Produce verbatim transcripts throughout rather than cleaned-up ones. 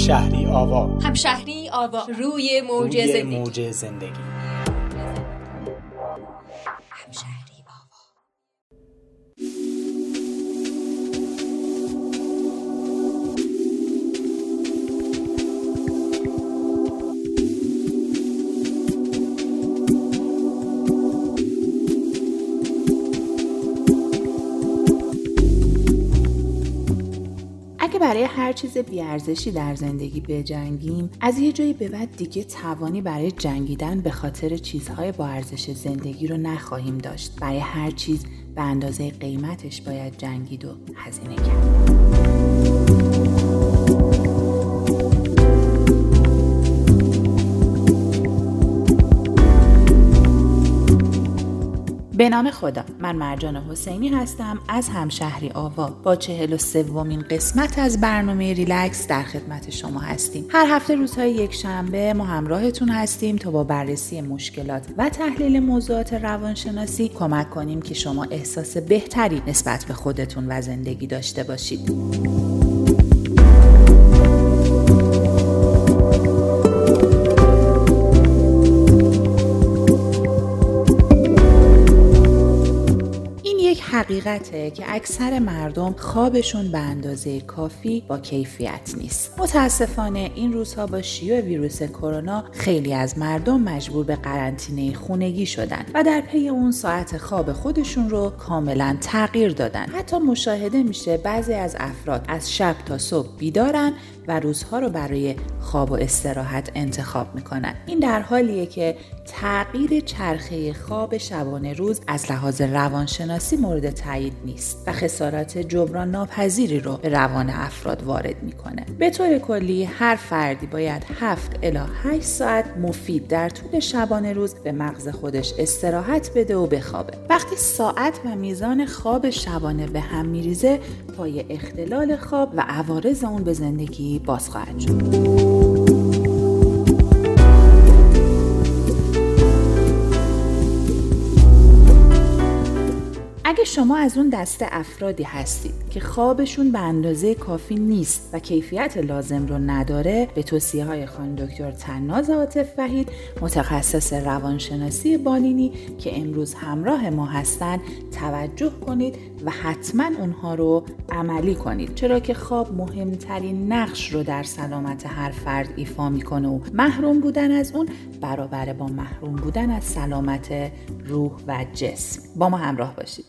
همشهری آوا. همشهری آوا روی موج روی زندگی. موج زندگی. همشهری آوا. اگه برای هر چیز بی‌ارزشی در زندگی بجنگیم، از یه جایی به بعد دیگه توانی برای جنگیدن به خاطر چیزهای با ارزش زندگی رو نخواهیم داشت. برای هر چیز به اندازه قیمتش باید جنگید و هزینه کرد. به نام خدا، من مرجان حسینی هستم از همشهری آوا. با چهل و سومین قسمت از برنامه ریلکس در خدمت شما هستیم. هر هفته روزهای یک شنبه ما همراهتون هستیم تا با بررسی مشکلات و تحلیل موضوعات روانشناسی کمک کنیم که شما احساس بهتری نسبت به خودتون و زندگی داشته باشید. حقیقته که اکثر مردم خوابشون به اندازه کافی با کیفیت نیست. متاسفانه این روزها با شیوع ویروس کرونا خیلی از مردم مجبور به قرنطینه خونگی شدن و در پی اون ساعت خواب خودشون رو کاملا تغییر دادن. حتی مشاهده میشه بعضی از افراد از شب تا صبح بیدارن و روزها رو برای خواب و استراحت انتخاب میکنن. این در حالیه که تغییر چرخه خواب شبانه روز از لحاظ روانشناسی مورد تایید نیست و خسارات جبران ناپذیری رو به روان افراد وارد میکنه. به طور کلی هر فردی باید هفت الی هشت ساعت مفید در طول شبانه روز به مغز خودش استراحت بده و بخوابه. وقتی ساعت و میزان خواب شبانه به هم میریزه، پای اختلال خواب و عوارض اون به زندگی باز خواهد شد. اگه شما از اون دسته افرادی هستید که خوابشون به اندازه کافی نیست و کیفیت لازم رو نداره، به توصیه های خانم دکتر طناز عاطف وحید، متخصص روانشناسی بالینی که امروز همراه ما هستن، توجه کنید و حتما اونها رو عملی کنید، چرا که خواب مهمترین نقش رو در سلامت هر فرد ایفا میکنه و محروم بودن از اون برابر با محروم بودن از سلامت روح و جسم. با ما همراه باشید.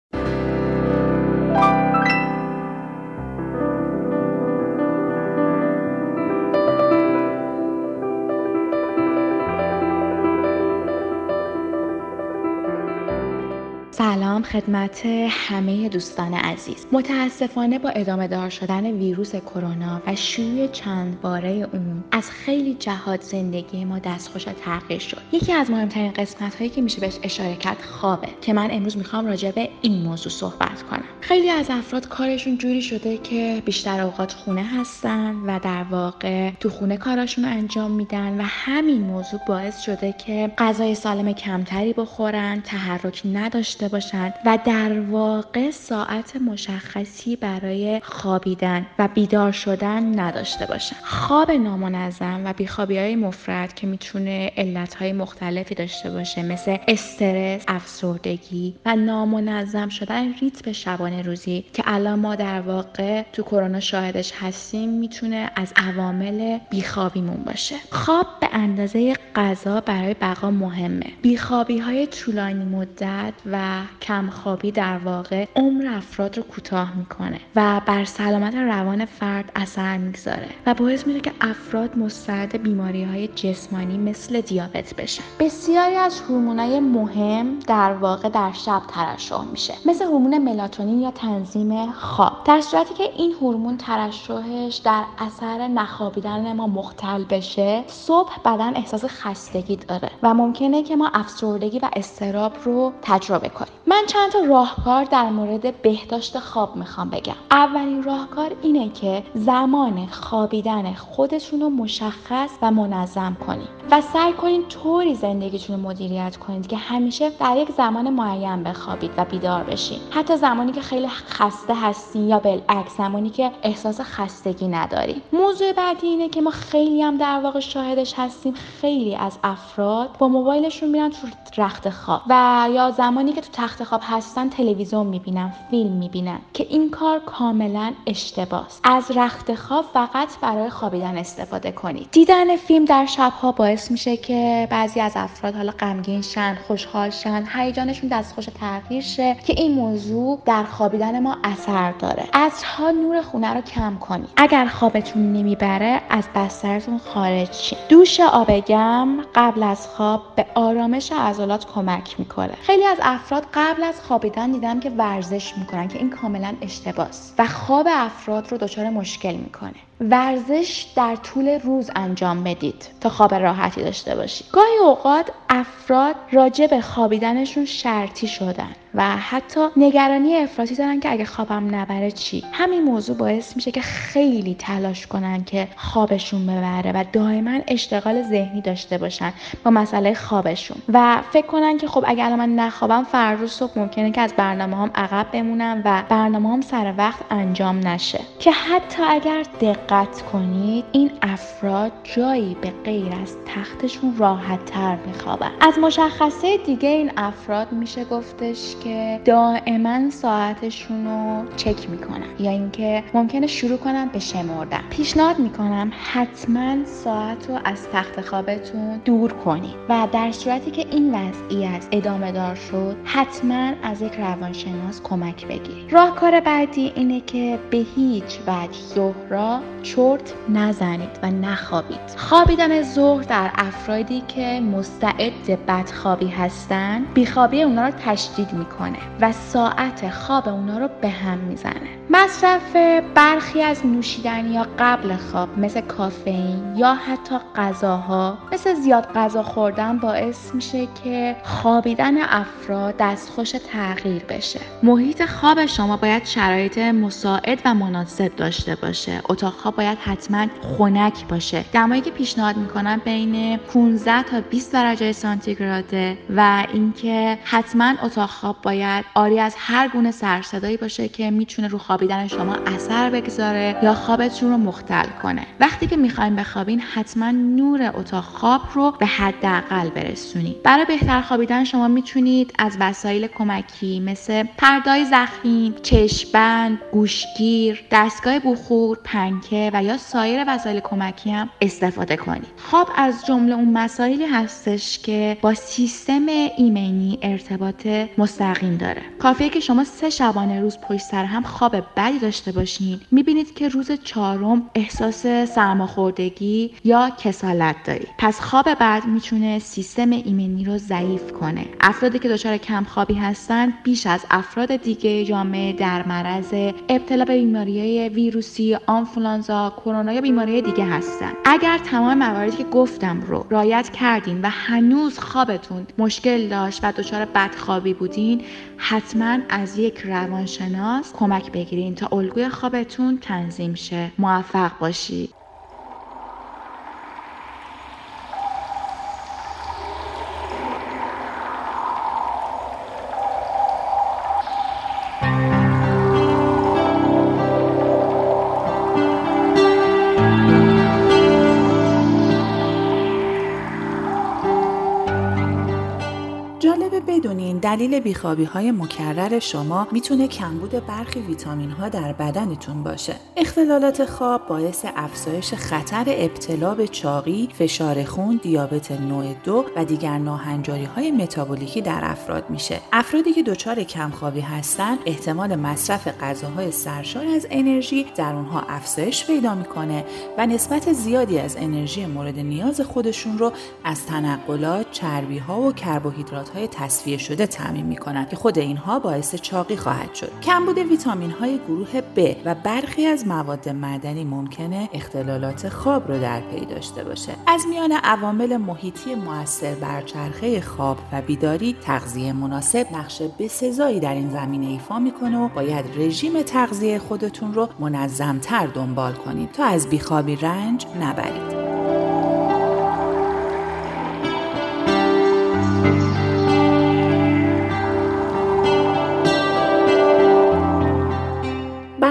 سلام خدمت همه دوستان عزیز. متاسفانه با ادامه دار شدن ویروس کرونا و شیوع چند باره اون از خیلی جهات زندگی ما دستخوش تغییر شد. یکی از مهمترین قسمت هایی که میشه بهش اشاره کرد خوابه که من امروز میخوام راجع به این موضوع صحبت کنم. خیلی از افراد کارشون جوری شده که بیشتر اوقات خونه هستن و در واقع تو خونه کاراشون رو انجام میدن و همین موضوع باعث شده که غذای سالم کمتری بخورن، تحرک نداشته باشن و در واقع ساعت مشخصی برای خوابیدن و بیدار شدن نداشته باشن. خواب نامنظم و بیخوابی‌های مفرط که میتونه علت‌های مختلفی داشته باشه، مثل استرس، افسردگی و نامنظم شدن ریتم شبانه روزی که الان ما در واقع تو کرونا شاهدش هستیم، میتونه از عوامل بیخوابیمون باشه. خواب به اندازه غذا برای بقا مهمه. بیخوابی‌های طولانی مدت و کم خوابی در واقع عمر افراد رو کوتاه میکنه و بر سلامت روان فرد اثر میگذاره و باعث میشه که افراد مستعد بیماری‌های جسمانی مثل دیابت بشن. بسیاری از هورمونای مهم در واقع در شب ترشح میشه، مثل هورمون ملاتونین یا تنظیم خواب. در صورتی که این هورمون ترشحش در اثر نخوابیدن ما مختل بشه، صبح بدن احساس خستگی داره و ممکنه که ما افسردگی و اضطراب رو تجربه کنیم. من چند تا راهکار در مورد بهداشت خواب میخوام بگم. اولین راهکار اینه که زمان خوابیدن خودتون رو مشخص و منظم کنید و سعی کنید طوری زندگیتون رو مدیریت کنید که همیشه در یک زمان معین بخوابید و بیدار بشین، حتی زمانی که خیلی خسته هستین یا بالعکس زمانی که احساس خستگی ندارین. موضوع بعدی اینه که ما خیلی هم در واقع شاهدش هستیم، خیلی از افراد با موبایلشون میرن تو رخت خواب و یا زمانی که تو تخت خواب هستن تلویزیون میبینن، فیلم میبینن که این کار کاملا اشتباهه. از رخت خواب فقط برای خوابیدن استفاده کنید. دیدن فیلم در شبها باعث میشه که بعضی از افراد حالا غمگین شن، خوشحال شن، هیجانشون دستخوش تغییر شه که این موضوع در خوابیدن ما اثر داره. عصرها نور خونه رو کم کنید. اگر خوابتون نمیبره از بسترتون خارج شید. دوش آب گرم قبل از خواب به آرامش عضلات کمک میکنه. خیلی از افراد قبل از خوابیدن دیدم که ورزش میکنن که این کاملا اشتباهه و خواب افراد رو دچار مشکل میکنه. ورزش در طول روز انجام بدید تا خواب راحتی داشته باشید. گاهی اوقات افراد راجع به خوابیدنشون شرطی شدن و حتی نگرانی افراطی دارن که اگه خوابم نبره چی. همین موضوع باعث میشه که خیلی تلاش کنن که خوابشون ببره و دائما اشتغال ذهنی داشته باشن با مسئله خوابشون و فکر کنن که خب اگه الان من نخوابم فردا صبح ممکنه که از برنامه‌هام عقب بمونم و برنامه‌هام سر وقت انجام نشه. که حتی اگر دقت کنید این افراد جایی به غیر از تختشون راحت تر میخوابن. از مشخصه دیگه این افراد میشه گفتش که دائما ساعتشون رو چک میکنن یا اینکه ممکنه شروع کنن به شمردن. پیشنهاد میکنم حتما ساعت رو از تخت خوابتون دور کنید و در صورتی که این وضعیت ادامه دار شد حتما از یک روانشناس کمک بگیرید. راهکار بعدی اینه که به هیچ وجه ظهر را چرت نزنید و نخوابید. خوابیدن ظهر در افرادی که مستعد بدخوابی هستن بیخوابی اونا رو تشدید میکنه و ساعت خواب اونا رو به هم میزنه. مصرف برخی از نوشیدنی یا قبل خواب مثل کافئین یا حتی غذاها مثل زیاد غذا خوردن باعث میشه که خوابیدن افراد دستخوش تغییر بشه. محیط خواب شما باید شرایط مساعد و مناسب داشته باشه. اتاق خواب باید حتما خنک باشه. دمایی که پیشنهاد میکنم بین پانزده تا بیست درجه سانتیگراده و اینکه حتما اتاق خواب باید آری از هر گونه سرصدایی باشه که میتونه رو خوابیدن شما اثر بگذاره یا خوابتون رو مختل کنه. وقتی که میخواین بخوابین حتما نور اتاق خواب رو به حداقل برسونید. برای بهتر خوابیدن شما میتونید از وسایل کمکی مثل پرده‌های ضخیم، چشم‌بند، گوشگیر، دستگاه بخور، پنکه و یا سایر وسایل کمکی هم استفاده کنید. خواب از جمله اون مسائلی هستش که با سیستم ایمنی ارتباط مستقیم داره. کافیه که شما سه شبانه روز پشت سر هم خواب بدی داشته باشین، میبینید که روز چهارم احساس سرماخوردگی یا کسالت دارید. پس خواب بد میتونه سیستم ایمنی رو ضعیف کنه. افرادی که دچار کم خوابی هستن بیش از افراد دیگه جامعه در معرض ابتلا به بیماری‌های ویروسی، آنفولانزا، کرونا یا بیماری دیگه هستن. اگر تمام مواردی که گفتم رو رعایت کردین و هنوز خوابتون مشکل داشت و دچار بدخوابی بودین حتما از یک روانشناس کمک بگیرین تا الگوی خوابتون تنظیم شه. موفق باشید. بدونین دلیل بیخوابی های مکرر شما میتونه کمبود برخی ویتامین ها در بدنتون باشه. اختلالات خواب باعث افزایش خطر ابتلا به چاقی، فشار خون، دیابت نوع دو و دیگر ناهنجاری های متابولیکی در افراد میشه. افرادی که دچار کمخوابی هستن احتمال مصرف غذاهای سرشار از انرژی در اونها افزایش پیدا میکنه و نسبت زیادی از انرژی مورد نیاز خودشون رو از تنقلات، چربی ها و کربوهیدرات های تصفیه شده تامین میکنن که خود اینها باعث چاقی خواهد شد. کمبود ویتامین های گروه B و برخی از مواد معدنی ممکنه اختلالات خواب رو در پی داشته باشه. از میان عوامل محیطی مؤثر بر چرخه خواب و بیداری، تغذیه مناسب نقش بسزایی در این زمینه ایفا میکنه و باید رژیم تغذیه خودتون رو منظم‌تر دنبال کنید تا از بیخوابی رنج نبرید.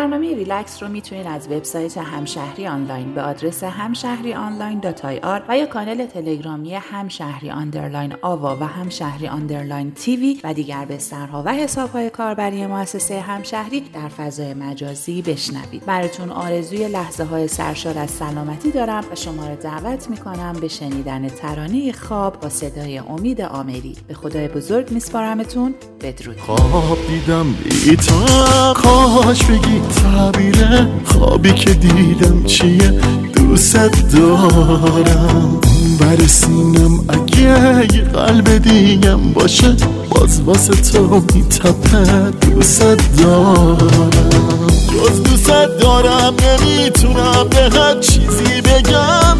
برنامه ریلکس رو میتونید از وبسایت همشهری آنلاین به آدرس همشهری آنلاین دات آی آر و یا کانال تلگرامی همشهری آندرلاین آوا و همشهری آندرلاین تیوی و دیگر بسترها و حساب‌های کاربری مؤسسه همشهری در فضای مجازی بشنوید. براتون آرزوی لحظه‌های سرشار از سلامتی دارم و شما را دعوت می‌کنم به شنیدن ترانه خواب با صدای امید آمری. به خدای بزرگ میسپارمتون. بدرود. خواب دیدم بی تو، کاش بگی تعبیر خوابی که دیدم چیه. دوست دارم برسینم اگه یه قلب دیگم باشه، باز واسه تو میتپه. دوست دارم جز دوست دارم نمیتونم به هر چیزی بگم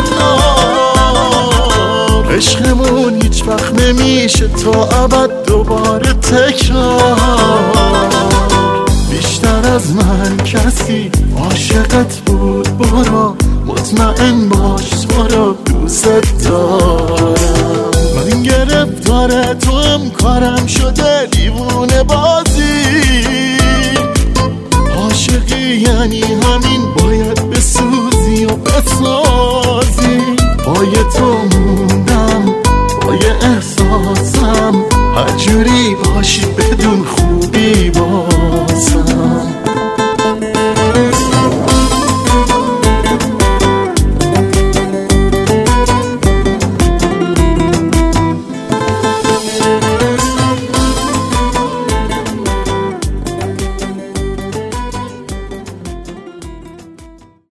نه. عشقمون هیچ وقت نمیشه تا ابد دوباره تکرار. بیشتر از من کسی عاشقت بود، برو مطمئن باش تو رو دوست دارم. من گرفتار تو هم کارم شده دیوونه بازی. عاشقی یعنی همین، باید بسوزی و بسازی. پای تو موندم، پای احساسم، هر جوری باشی بده